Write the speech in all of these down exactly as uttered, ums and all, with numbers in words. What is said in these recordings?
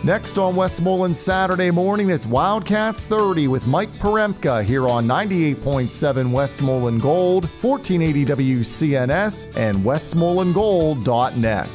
Next on Westmoreland Saturday morning, it's Wildcats thirty with Mike Poremka here on ninety-eight point seven Westmoreland Gold, fourteen eighty W C N S, and westmoreland gold dot net.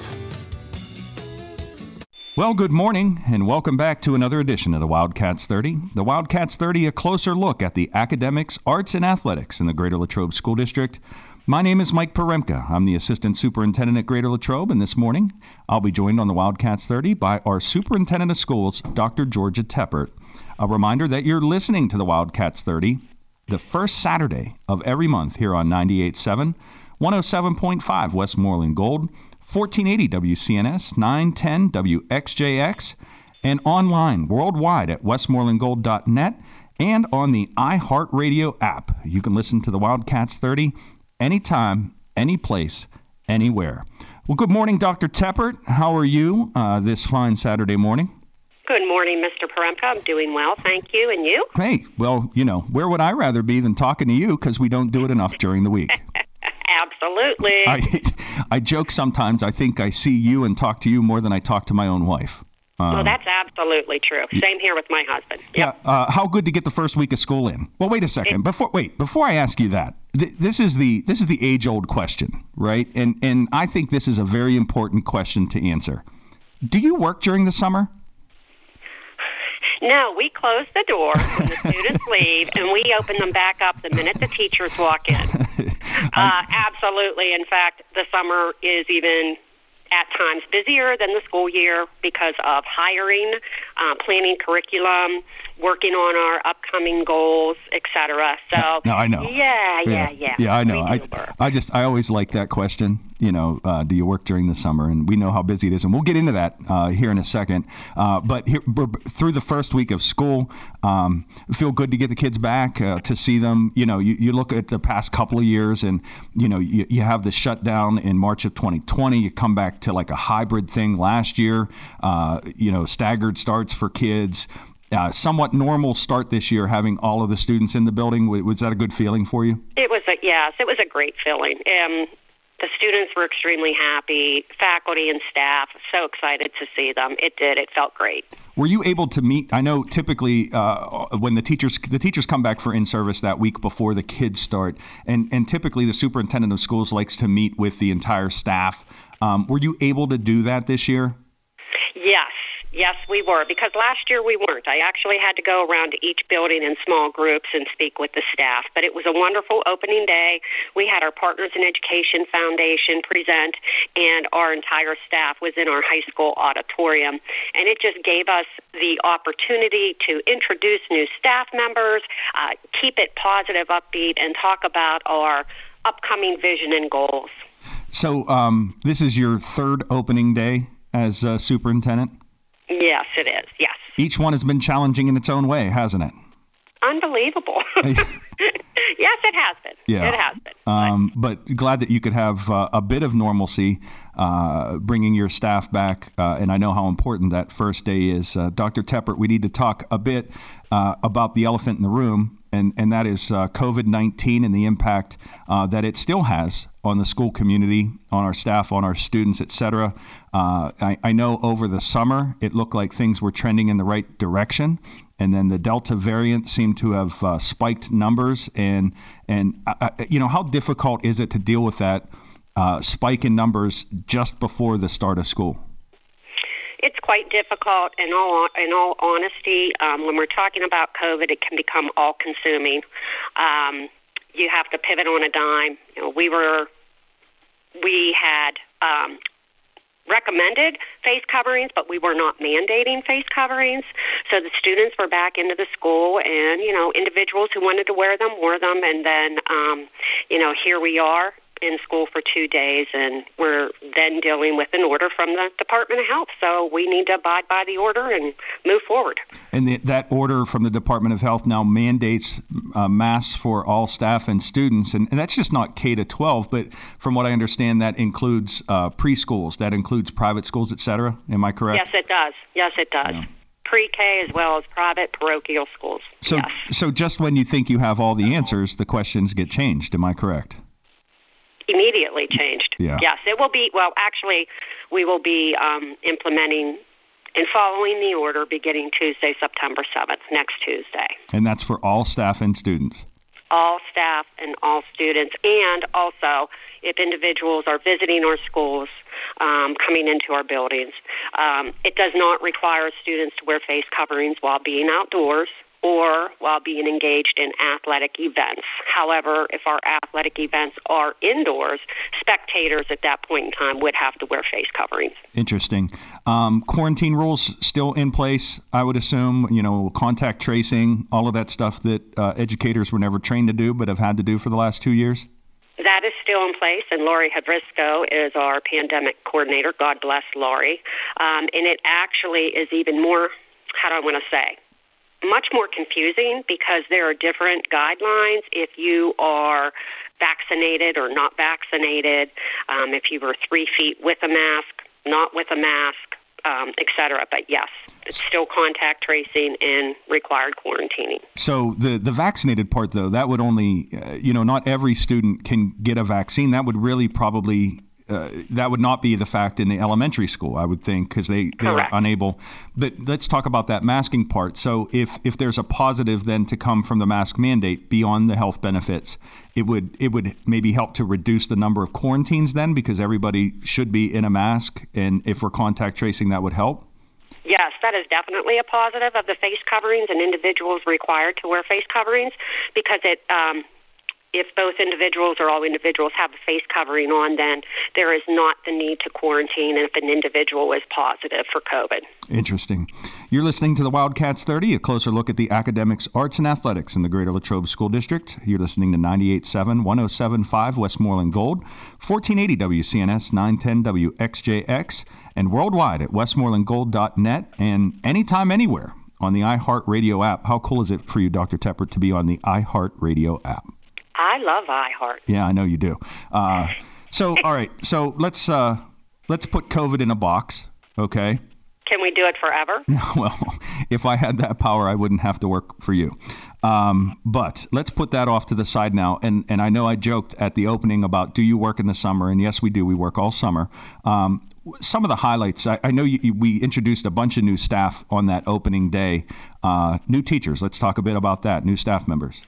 Well, good morning, and welcome back to another edition of the Wildcats thirty. The Wildcats thirty, a closer look at the academics, arts, and athletics in the Greater Latrobe School District. My name is Mike Poremka. I'm the Assistant Superintendent at Greater Latrobe, and this morning I'll be joined on the Wildcats thirty by our Superintendent of Schools, Doctor Georgia Teppert. A reminder that you're listening to the Wildcats thirty the first Saturday of every month here on ninety-eight point seven, one oh seven point five Westmoreland Gold, fourteen eighty W C N S, nine ten W X J X, and online worldwide at westmoreland gold dot net and on the iHeartRadio app. You can listen to the Wildcats thirty anytime, any place, anywhere. Well, good morning, Doctor Teppert. How are you uh, this fine Saturday morning? Good morning, Mister Poremka. I'm doing well, thank you. And you? Hey, well, you know, where would I rather be than talking to you, because we don't do it enough during the week. Absolutely. I, I joke sometimes. I think I see you and talk to you more than I talk to my own wife. Um, well, that's absolutely true. Same here with my husband. Yep. Yeah. Uh, how good to get the first week of school in? Well, wait a second. It, before wait before I ask you that, th- this is the this is the age old question, right? And and I think this is a very important question to answer. Do you work during the summer? No, we close the door when the students leave, and we open them back up the minute the teachers walk in. uh, absolutely. In fact, the summer is even at times busier than the school year because of hiring, uh, planning curriculum, working on our upcoming goals, et cetera. So, no, I know. Yeah, yeah, yeah. Yeah, I know. I, work. I just, I always like that question. You know, uh, do you work during the summer? And we know how busy it is, and we'll get into that uh, here in a second. Uh, but here, through the first week of school, um, feel good to get the kids back, uh, to see them. You know, you, you look at the past couple of years, and you know, you, you have the shutdown in March of twenty twenty. You come back to like a hybrid thing last year. Uh, you know, staggered starts for kids. Uh, somewhat normal start this year, having all of the students in the building. Was that a good feeling for you? It was a yes. It was a great feeling. Um, The students were extremely happy, faculty and staff, so excited to see them. It did. It felt great. Were you able to meet? I know typically uh, when the teachers the teachers come back for in-service that week before the kids start, and, and typically the superintendent of schools likes to meet with the entire staff. Um, were you able to do that this year? Yes. Yes, we were, because last year we weren't. I actually had to go around to each building in small groups and speak with the staff. But it was a wonderful opening day. We had our Partners in Education Foundation present, and our entire staff was in our high school auditorium. And it just gave us the opportunity to introduce new staff members, uh, keep it positive, upbeat, and talk about our upcoming vision and goals. So um, this is your third opening day as uh, superintendent? Yes, it is. Yes. Each one has been challenging in its own way, hasn't it? Unbelievable. Yes, it has been. Yeah. It has been. Um, but glad that you could have uh, a bit of normalcy, uh, bringing your staff back. Uh, and I know how important that first day is. Uh, Doctor Teppert, we need to talk a bit uh, about the elephant in the room, and, and that is uh, COVID nineteen and the impact uh, that it still has on the school community, on our staff, on our students, et cetera. Uh, I, I know over the summer it looked like things were trending in the right direction, and then the Delta variant seemed to have uh, spiked numbers. And and uh, you know, how difficult is it to deal with that uh, spike in numbers just before the start of school? It's quite difficult. In all in all honesty, um, when we're talking about COVID, it can become all-consuming. Um, you have to pivot on a dime. You know, we were we had um, recommended face coverings, but we were not mandating face coverings. So the students were back into the school, and you know, individuals who wanted to wear them wore them, and then um, you know, here we are in school for two days, and we're then dealing with an order from the Department of Health. So we need to abide by the order and move forward. And the, that order from the Department of Health now mandates uh, masks for all staff and students, and, and that's just not K to twelve, but from what I understand, that includes uh, preschools, that includes private schools, et cetera. Am I correct? Yes, it does. Yes, it does. Yeah. Pre-K as well as private parochial schools. So, yes. So just when you think you have all the answers, the questions get changed. Am I correct? Immediately changed. Yeah. Yes, it will be. Well, actually, we will be um, implementing and following the order beginning Tuesday, September seventh, next Tuesday. And that's for all staff and students? All staff and all students. And also, if individuals are visiting our schools, um, coming into our buildings, um, it does not require students to wear face coverings while being outdoors or while being engaged in athletic events. However, if our athletic events are indoors, spectators at that point in time would have to wear face coverings. Interesting. Um, quarantine rules still in place, I would assume, you know, contact tracing, all of that stuff that uh, educators were never trained to do but have had to do for the last two years? That is still in place, and Laurie Havrisco is our pandemic coordinator. God bless Laurie. Um, and it actually is even more, how do I want to say, much more confusing because there are different guidelines if you are vaccinated or not vaccinated, um, if you were three feet with a mask, not with a mask, um, et cetera. But yes, it's still contact tracing and required quarantining. So the, the vaccinated part, though, that would only, uh, you know, not every student can get a vaccine. That would really probably... Uh, that would not be the fact in the elementary school, I would think, because they, they are unable. But let's talk about that masking part. So if, if there's a positive then to come from the mask mandate beyond the health benefits, it would it would maybe help to reduce the number of quarantines then because everybody should be in a mask. And if we're contact tracing, that would help? Yes, that is definitely a positive of the face coverings and individuals required to wear face coverings because it um, – if both individuals or all individuals have a face covering on, then there is not the need to quarantine if an individual is positive for COVID. Interesting. You're listening to the Wildcats thirty, a closer look at the academics, arts, and athletics in the Greater Latrobe School District. You're listening to ninety-eight point seven, one oh seven point five Westmoreland Gold, fourteen eighty W C N S, nine ten W X J X, and worldwide at westmoreland gold dot net and anytime, anywhere on the iHeartRadio app. How cool is it for you, Doctor Teppert, to be on the iHeartRadio app? I love iHeart. Yeah, I know you do. Uh, so, all right. So let's uh, let's put COVID in a box, okay? Can we do it forever? Well, if I had that power, I wouldn't have to work for you. Um, but let's put that off to the side now. And and I know I joked at the opening about do you work in the summer? And yes, we do. We work all summer. Um, some of the highlights, I, I know you, we introduced a bunch of new staff on that opening day. Uh, new teachers. Let's talk a bit about that. New staff members.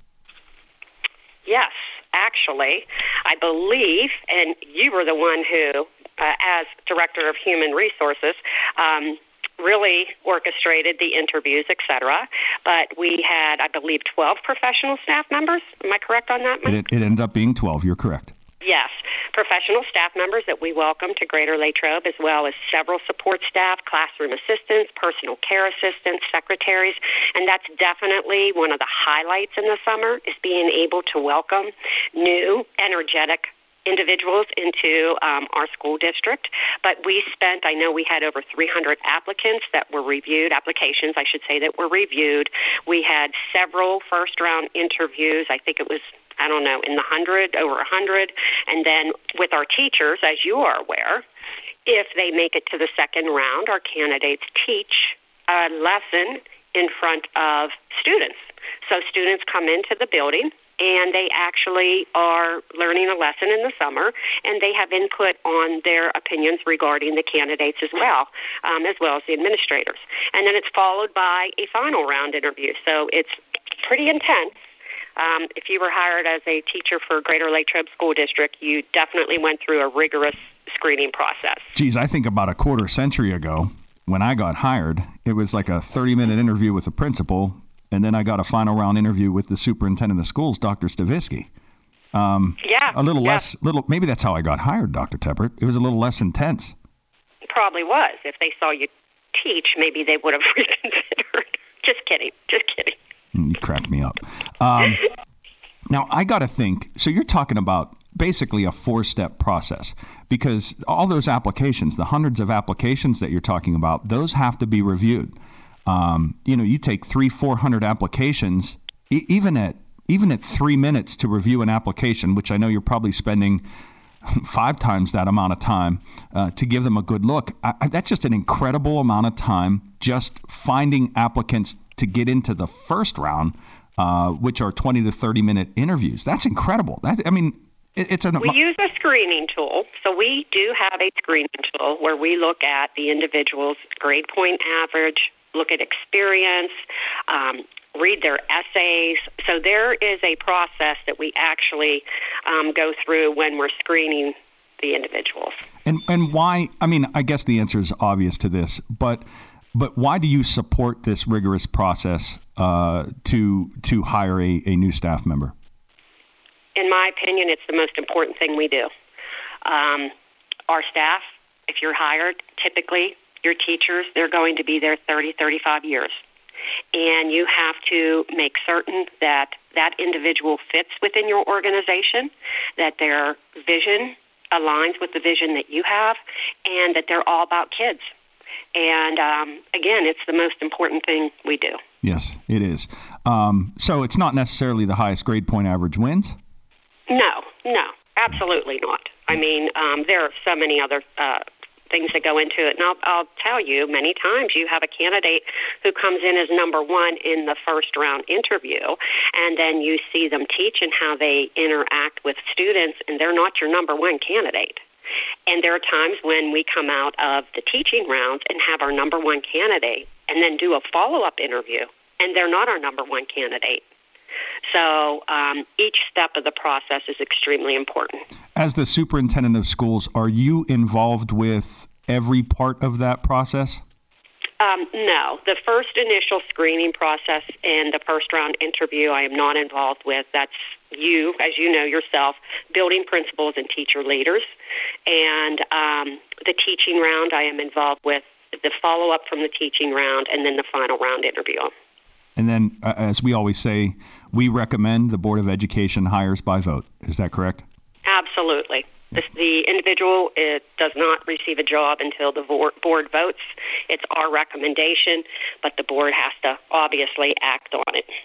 Yes, actually, I believe, and you were the one who, uh, as Director of Human Resources, um, really orchestrated the interviews, et cetera. But we had, I believe, twelve professional staff members. Am I correct on that, Mike? It, it ended up being twelve. You're correct. Yes, professional staff members that we welcome to Greater Latrobe, as well as several support staff, classroom assistants, personal care assistants, secretaries, and that's definitely one of the highlights in the summer is being able to welcome new, energetic individuals into um, our school district. But we spent, I know we had over three hundred applicants that were reviewed, applications, I should say, that were reviewed. We had several first-round interviews. I think it was, I don't know, in the hundred, over a hundred. And then with our teachers, as you are aware, if they make it to the second round, our candidates teach a lesson in front of students. So students come into the building, and they actually are learning a lesson in the summer, and they have input on their opinions regarding the candidates as well, um, as well as the administrators. And then it's followed by a final round interview. So it's pretty intense. Um, if you were hired as a teacher for Greater Latrobe School District, you definitely went through a rigorous screening process. Geez, I think about a quarter century ago, when I got hired, it was like a thirty-minute interview with the principal, and then I got a final round interview with the superintendent of schools, Doctor Stavisky. Um, yeah. A little yeah. less, little maybe that's how I got hired, Doctor Teppert. It was a little less intense. It probably was. If they saw you teach, maybe they would have reconsidered. Just kidding. Just kidding. You cracked me up. Um, now, I got to think, so you're talking about basically a four-step process because all those applications, the hundreds of applications that you're talking about, those have to be reviewed. Um, you know, you take three, four hundred applications, e- even at even at three minutes to review an application, which I know you're probably spending five times that amount of time uh, to give them a good look. I, I, that's just an incredible amount of time just finding applicants to get into the first round, uh, which are twenty to thirty minute interviews. That's incredible. That I mean, it, it's an... We use a screening tool. So we do have a screening tool where we look at the individual's grade point average, look at experience, um, read their essays. So there is a process that we actually um, go through when we're screening the individuals. And and why, I mean, I guess the answer is obvious to this, but but why do you support this rigorous process uh, to to hire a, a new staff member? In my opinion, it's the most important thing we do. Um, our staff, if you're hired, typically your teachers, they're going to be there thirty, thirty-five years. And you have to make certain that that individual fits within your organization, that their vision aligns with the vision that you have, and that they're all about kids. And um, again, it's the most important thing we do. Yes, it is. Um, so it's not necessarily the highest grade point average wins? No, no, absolutely not. I mean, um, there are so many other uh, things that go into it. And I'll, I'll tell you, many times you have a candidate who comes in as number one in the first round interview, and then you see them teach and how they interact with students, and they're not your number one candidate. And there are times when we come out of the teaching rounds and have our number one candidate and then do a follow-up interview, and they're not our number one candidate. So um, each step of the process is extremely important. As the superintendent of schools, are you involved with every part of that process? Um, no. The first initial screening process and the first round interview I am not involved with. That's you, as you know yourself, building principals and teacher leaders. And um, the teaching round I am involved with, the follow-up from the teaching round, and then the final round interview. And then, uh, as we always say, we recommend the Board of Education hires by vote. Is that correct? Absolutely. The, the individual it does not receive a job until the board votes. It's our recommendation, but the board has to obviously act on it.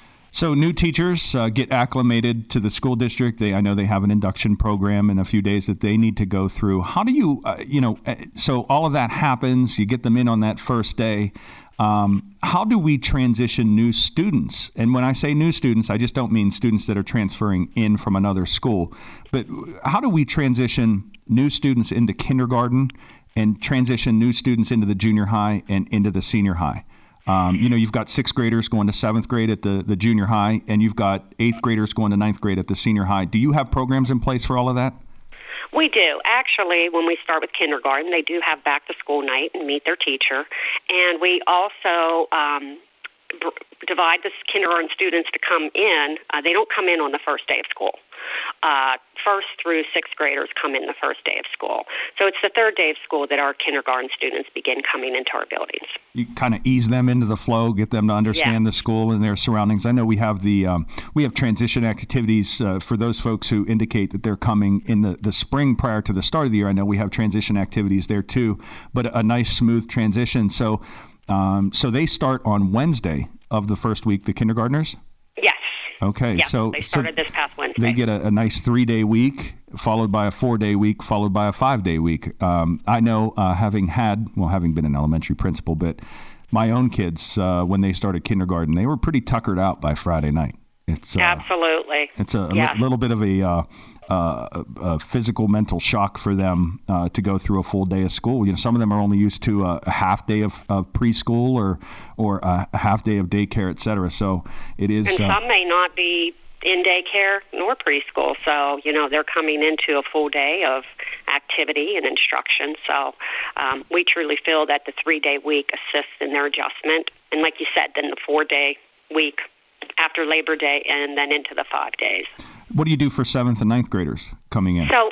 So new teachers uh, get acclimated to the school district. They, I know they have an induction program in a few days that they need to go through. How do you, uh, you know, so all of that happens. You get them in on that first day. Um, how do we transition new students? And when I say new students, I just don't mean students that are transferring in from another school. But how do we transition new students into kindergarten and transition new students into the junior high and into the senior high? Um, you know, you've got sixth graders going to seventh grade at the, the junior high, and you've got eighth graders going to ninth grade at the senior high. Do you have programs in place for all of that? We do. Actually, when we start with kindergarten, they do have back-to-school night and meet their teacher. And we also um, b- divide the kindergarten students to come in. Uh, they don't come in on the first day of school. Uh, first through sixth graders come in the first day of school. So it's the third day of school that our kindergarten students begin coming into our buildings. You kind of ease them into the flow, get them to understand yeah. the school and their surroundings. I know we have the um, we have transition activities uh, for those folks who indicate that they're coming in the, the spring prior to the start of the year. I know we have transition activities there too, but a nice smooth transition. So, um, so they start on Wednesday of the first week, the kindergartners? Yes. Okay, yeah, so they started so this past Wednesday. They get a, a nice three-day week, followed by a four-day week, followed by a five-day week. Um, I know, uh, having had, well, having been an elementary principal, but my own kids, uh, when they started kindergarten, they were pretty tuckered out by Friday night. It's uh, absolutely. It's a, a yeah. li- little bit of a, uh, uh, a physical, mental shock for them uh, to go through a full day of school. You know, some of them are only used to a, a half day of, of preschool or or a half day of daycare, et cetera. So it is. And uh, some may not be in daycare nor preschool. So, you know, they're coming into a full day of activity and instruction. So um, we truly feel that the three-day week assists in their adjustment. And like you said, then the four-day week after Labor Day and then into the five days. What do you do for seventh and ninth graders coming in? So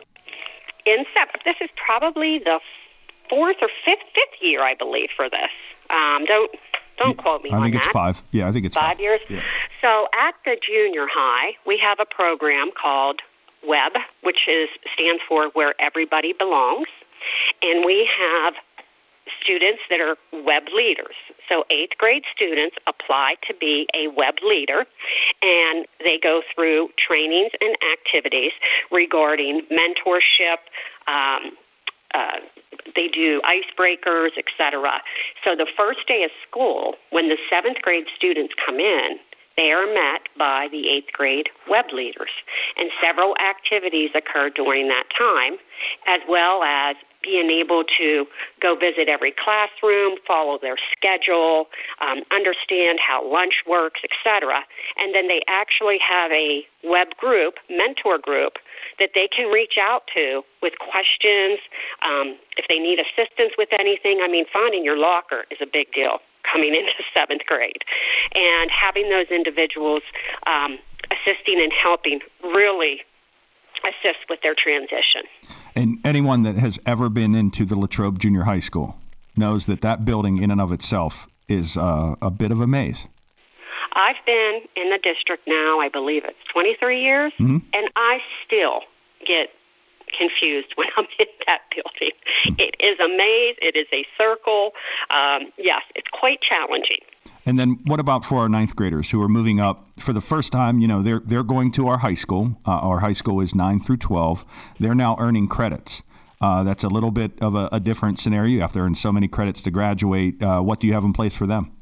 in seventh, this is probably the fourth or fifth, fifth year, I believe, for this. Um, don't don't quote me I on that. think it's five. Yeah, I think it's five. Five years? Yeah. So at the junior high, we have a program called WEB, which is stands for Where Everybody Belongs. And we have students that are WEB leaders. So eighth grade students apply to be a WEB leader, and they go through trainings and activities regarding mentorship. Um, uh, they do icebreakers, et cetera. So the first day of school, when the seventh grade students come in, they are met by the eighth grade web leaders. And several activities occur during that time, as well as being able to go visit every classroom, follow their schedule, um, understand how lunch works, et cetera. And then they actually have a web group, mentor group, that they can reach out to with questions, um, if they need assistance with anything. I mean, finding your locker is a big deal coming into seventh grade. And having those individuals um, assisting and helping really assist with their transition. And anyone that has ever been into the Latrobe Junior High School knows that that building in and of itself is uh, a bit of a maze. I've been in the district now, I believe it's twenty-three years, mm-hmm. and I still get confused when I'm in that building. Mm-hmm. It is a maze. It is a circle. Um, yes, it's quite challenging. And then what about for our ninth graders who are moving up for the first time? You know, they're they're going to our high school. Uh, our high school is nine through twelve. They're now earning credits. Uh, that's a little bit of a, a different scenario. You have to earn so many credits to graduate. Uh, what do you have in place for them?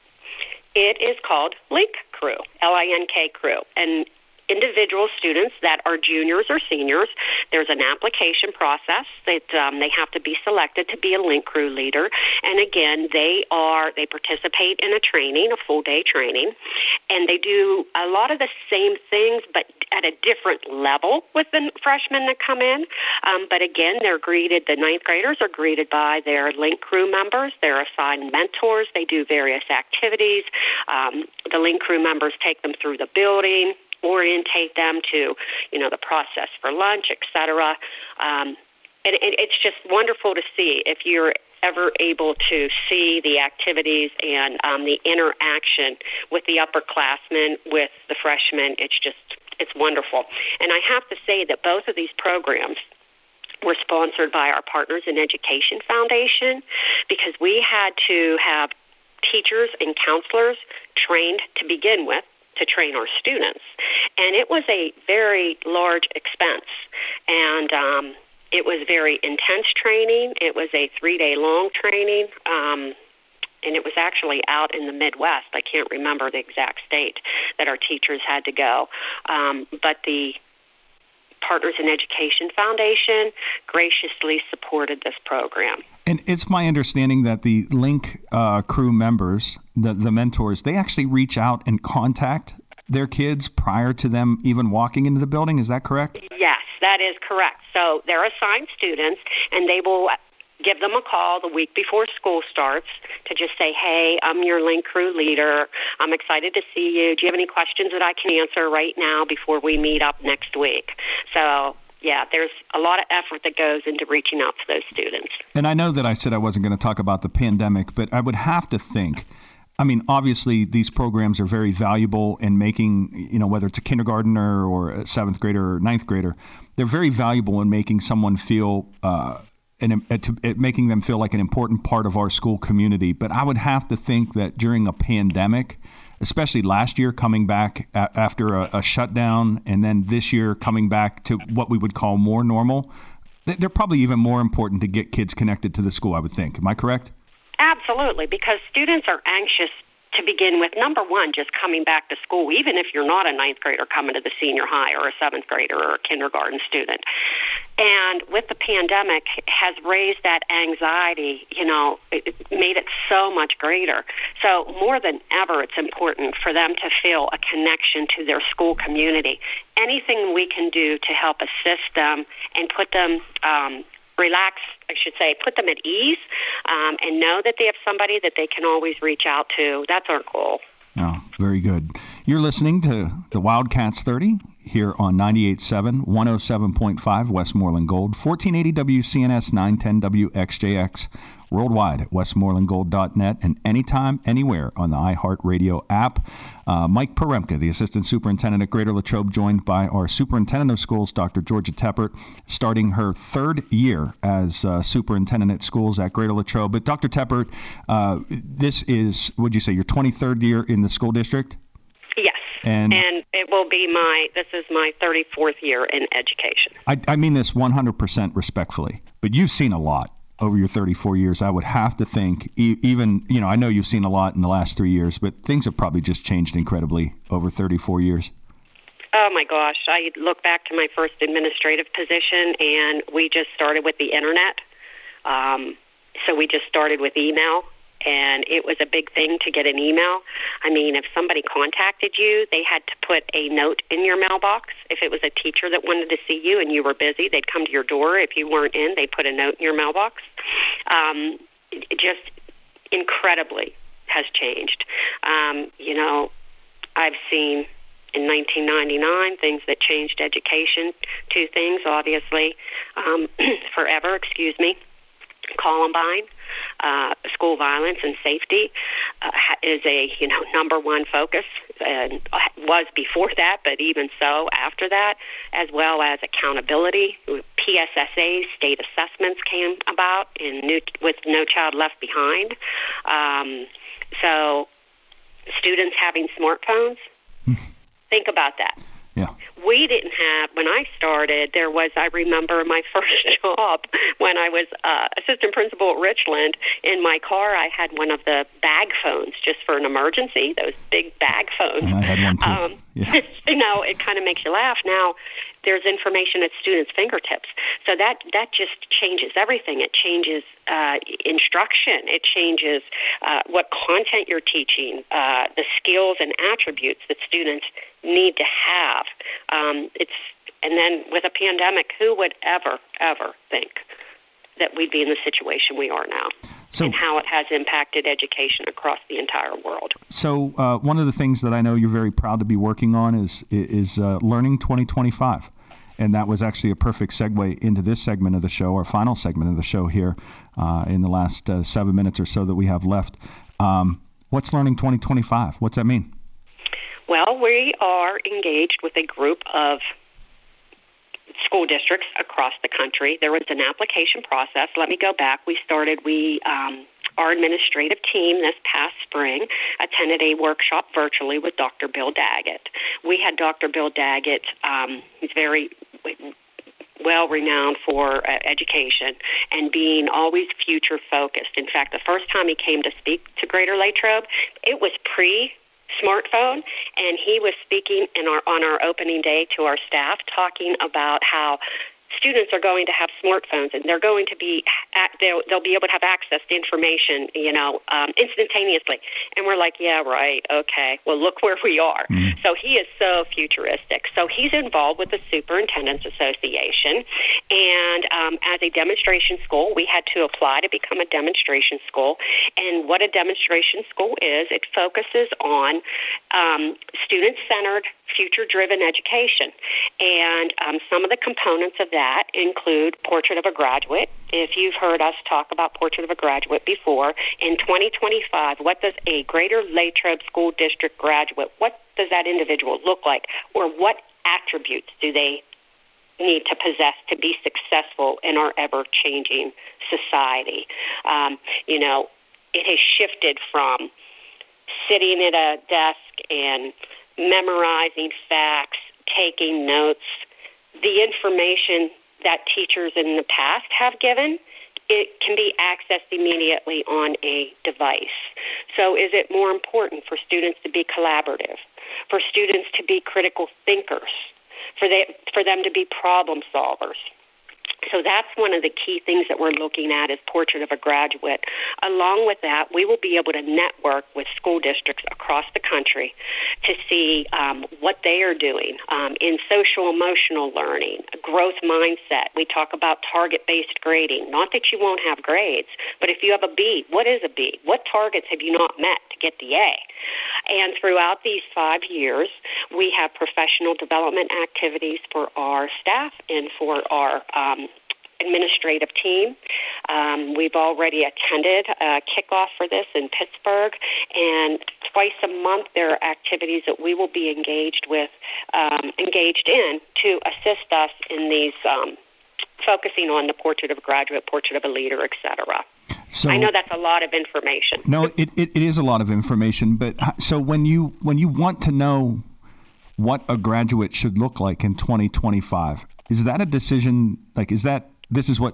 It is called Link Crew, L I N K Crew. And individual students that are juniors or seniors, there's an application process that um, they have to be selected to be a Link Crew leader. And again, they are they participate in a training, a full day training, and they do a lot of the same things, but at a different level with the freshmen that come in. Um, but again, they're greeted, the ninth graders are greeted by their Link Crew members. They're assigned mentors. They do various activities. Um, the Link Crew members take them through the building, orientate them to, you know, the process for lunch, et cetera. Um, and it, it's just wonderful to see if you're ever able to see the activities and um, the interaction with the upperclassmen, with the freshmen. It's just, it's wonderful. And I have to say that both of these programs were sponsored by our Partners in Education Foundation, because we had to have teachers and counselors trained to begin with, to train our students. And it was a very large expense. And um, it was very intense training. It was a three-day long training. Um, and it was actually out in the Midwest. I can't remember the exact state that our teachers had to go. Um, but the Partners in Education Foundation graciously supported this program. And it's my understanding that the Link uh, Crew members, the, the mentors, they actually reach out and contact their kids prior to them even walking into the building. Is that correct? Yes, that is correct. So they're assigned students, and they will give them a call the week before school starts to just say, hey, I'm your Link Crew leader. I'm excited to see you. Do you have any questions that I can answer right now before we meet up next week? So, yeah, there's a lot of effort that goes into reaching out to those students. And I know that I said I wasn't going to talk about the pandemic, but I would have to think, I mean, obviously these programs are very valuable in making, you know, whether it's a kindergartner or a seventh grader or ninth grader, they're very valuable in making someone feel uh, and to, it making them feel like an important part of our school community. But I would have to think that during a pandemic, especially last year coming back a- after a, a shutdown, and then this year coming back to what we would call more normal, they're probably even more important to get kids connected to the school, I would think. Am I correct? Absolutely, because students are anxious to begin with, number one, just coming back to school, even if you're not a ninth grader coming to the senior high or a seventh grader or a kindergarten student. And with the pandemic has raised that anxiety, you know, it made it so much greater. So more than ever, it's important for them to feel a connection to their school community. Anything we can do to help assist them and put them um, relax, I should say, put them at ease, um, and know that they have somebody that they can always reach out to. That's our goal. Oh, very good. You're listening to the Wildcats thirty here on ninety-eight point seven, one oh seven point five Westmoreland Gold, fourteen eighty W C N S, nine ten W X J X, worldwide at westmoreland gold dot net, and anytime, anywhere on the iHeartRadio app. Uh, Mike Poremka, the Assistant Superintendent at Greater Latrobe, joined by our Superintendent of Schools, Doctor Georgia Teppert, starting her third year as uh, Superintendent at Schools at Greater Latrobe. But Doctor Teppert, uh, this is, would you say, your twenty-third year in the school district? Yes, and, and it will be my, this is my thirty-fourth year in education. I, I mean this one hundred percent respectfully, but you've seen a lot. over your thirty-four years, I would have to think, e- even, you know, I know you've seen a lot in the last three years, but things have probably just changed incredibly over thirty-four years. Oh, my gosh. I look back to my first administrative position, and we just started with the Internet. Um, so we just started with email. And it was a big thing to get an email. I mean, if somebody contacted you, they had to put a note in your mailbox. If it was a teacher that wanted to see you and you were busy, they'd come to your door. If you weren't in, they'd put a note in your mailbox. Um, it just incredibly has changed. Um, you know, I've seen in nineteen ninety-nine things that changed education. Two things, obviously, um, forever, excuse me. Columbine, uh, school violence and safety uh, is a you know number one focus, and was before that, but even so after that, as well as accountability. P S S As, state assessments, came about in new, with No Child Left Behind. Um, so students having smartphones, think about that. Yeah. We didn't have, when I started, there was, I remember my first job when I was uh, assistant principal at Richland. In my car, I had one of the bag phones just for an emergency, those big bag phones. I had one too. Um, yeah. You know, it kind of makes you laugh. Now, there's information at students' fingertips. So that, that just changes everything. It changes uh, instruction. It changes uh, what content you're teaching, uh, the skills and attributes that students need to have. Um, it's and then with a pandemic, who would ever, ever think that we'd be in the situation we are now, so, and how it has impacted education across the entire world. So uh, one of the things that I know you're very proud to be working on is is uh, Learning twenty twenty-five. And that was actually a perfect segue into this segment of the show, our final segment of the show here uh, in the last uh, seven minutes or so that we have left. Um, what's Learning twenty twenty-five? What's that mean? Well, we are engaged with a group of school districts across the country. There was an application process. Let me go back. We started, we, um, our administrative team this past spring attended a workshop virtually with Doctor Bill Daggett. We had Doctor Bill Daggett, um, he's very well-renowned for uh, education and being always future-focused. In fact, the first time he came to speak to Greater Latrobe, it was pre- smartphone, and he was speaking in our on our opening day to our staff, talking about how students are going to have smartphones, and they're going to be they'll, they'll be able to have access to information, you know, um, instantaneously. And we're like, yeah, right, okay. Well, look where we are. Mm-hmm. So he is so futuristic. So he's involved with the Superintendents Association, and um, as a demonstration school, we had to apply to become a demonstration school. And what a demonstration school is, it focuses on um, student-centered, future-driven education. And um, some of the components of that include Portrait of a Graduate. If you've heard us talk about Portrait of a Graduate before, in twenty twenty-five, what does a Greater Latrobe School District graduate, what does that individual look like? Or what attributes do they need to possess to be successful in our ever-changing society? Um, you know, it has shifted from sitting at a desk and memorizing facts, taking notes. The information that teachers in the past have given, it can be accessed immediately on a device. So is it more important for students to be collaborative, for students to be critical thinkers, for, they, for them to be problem solvers? So that's one of the key things that we're looking at is Portrait of a Graduate. Along with that, we will be able to network with school districts across the country to see um, what they are doing um, in social-emotional learning, growth mindset. We talk about target-based grading. Not that you won't have grades, but if you have a B, what is a B? What targets have you not met to get the A? And throughout these five years, we have professional development activities for our staff and for our um, administrative team. Um, we've already attended a kickoff for this in Pittsburgh, and twice a month there are activities that we will be engaged with, um, engaged in to assist us in these, um, focusing on the Portrait of a Graduate, Portrait of a Leader, et cetera. So, I know that's a lot of information. No, it, it, it is a lot of information. But so when you when you want to know what a graduate should look like in twenty twenty-five, is that a decision? Like, is that this is what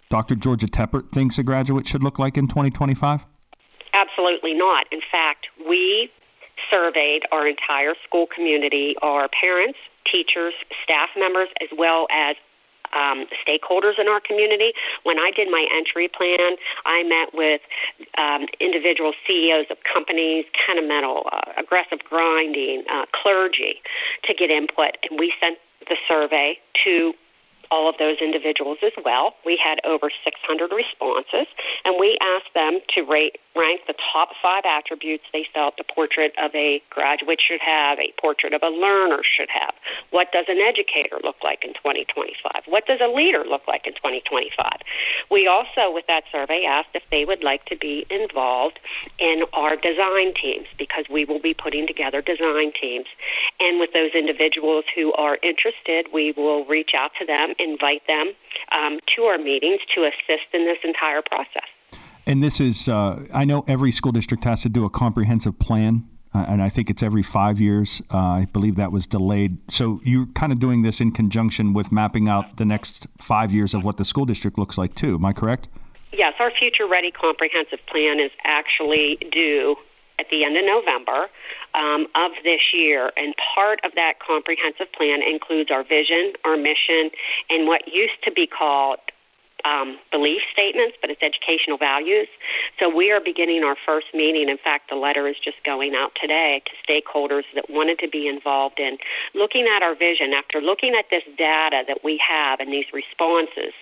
Doctor Georgia Teppert thinks a graduate should look like in twenty twenty-five? Absolutely not. In fact, we surveyed our entire school community, our parents, teachers, staff members, as well as um, stakeholders in our community. When I did my entry plan, I met with um, individual C E Os of companies, Kennametal, uh, Aggressive Grinding, uh, clergy, to get input, and we sent the survey to all of those individuals as well. We had over six hundred responses, and we asked them to rate, rank the top five attributes they felt the portrait of a graduate should have, a portrait of a learner should have. What does an educator look like in twenty twenty-five? What does a leader look like in twenty twenty-five? We also, with that survey, asked if they would like to be involved in our design teams, because we will be putting together design teams. And with those individuals who are interested, we will reach out to them, invite them um, to our meetings to assist in this entire process. And this is, uh, I know every school district has to do a comprehensive plan, uh, and I think it's every five years. Uh, I believe that was delayed. So you're kind of doing this in conjunction with mapping out the next five years of what the school district looks like too. Am I correct? Yes, our Future Ready comprehensive plan is actually due at the end of November um, of this year, and part of that comprehensive plan includes our vision, our mission, and what used to be called um, belief statements, but it's educational values. So we are beginning our first meeting. In fact, the letter is just going out today to stakeholders that wanted to be involved in looking at our vision. After looking at this data that we have and these responses,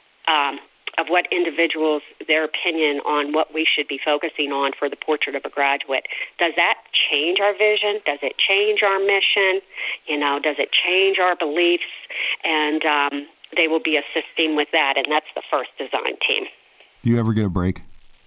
um, of what individuals, their opinion on what we should be focusing on for the portrait of a graduate. Does that change our vision? Does it change our mission? You know, does it change our beliefs? And um, they will be assisting with that, and that's the first design team. Do you ever get a break?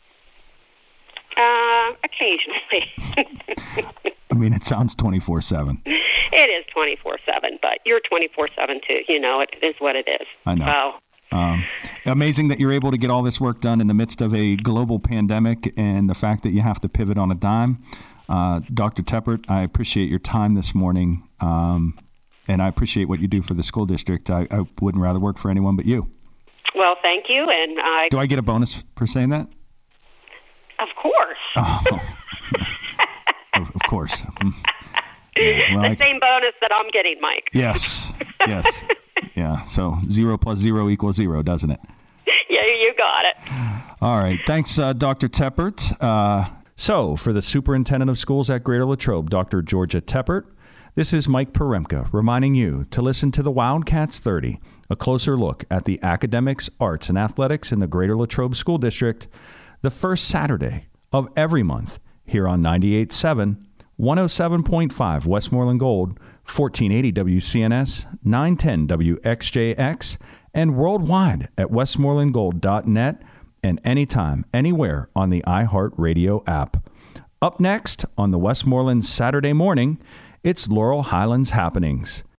Uh, occasionally. I mean, it sounds twenty-four seven. It is twenty-four seven, but you're twenty-four seven too. You know, it is what it is. I know. So, Um, amazing that you're able to get all this work done in the midst of a global pandemic, and the fact that you have to pivot on a dime. Uh, Doctor Teppert, I appreciate your time this morning, um, and I appreciate what you do for the school district. I, I wouldn't rather work for anyone but you. Well, thank you. And I Do I get a bonus for saying that? Of course. Oh. of, of course. Yeah, well, the I, same bonus that I'm getting, Mike. Yes, yes. Yeah, so zero plus zero equals zero, doesn't it? Yeah, you got it. All right. Thanks, uh, Doctor Teppert. Uh, so, for the Superintendent of Schools at Greater Latrobe, Doctor Georgia Teppert, this is Mike Poremka reminding you to listen to the Wildcats thirty, a closer look at the academics, arts, and athletics in the Greater Latrobe School District, the first Saturday of every month here on ninety-eight point seven, one oh seven point five Westmoreland Gold, fourteen eighty W C N S, nine ten W X J X, and worldwide at westmoreland gold dot net and anytime, anywhere on the iHeartRadio app. Up next on the Westmoreland Saturday Morning, it's Laurel Highlands Happenings.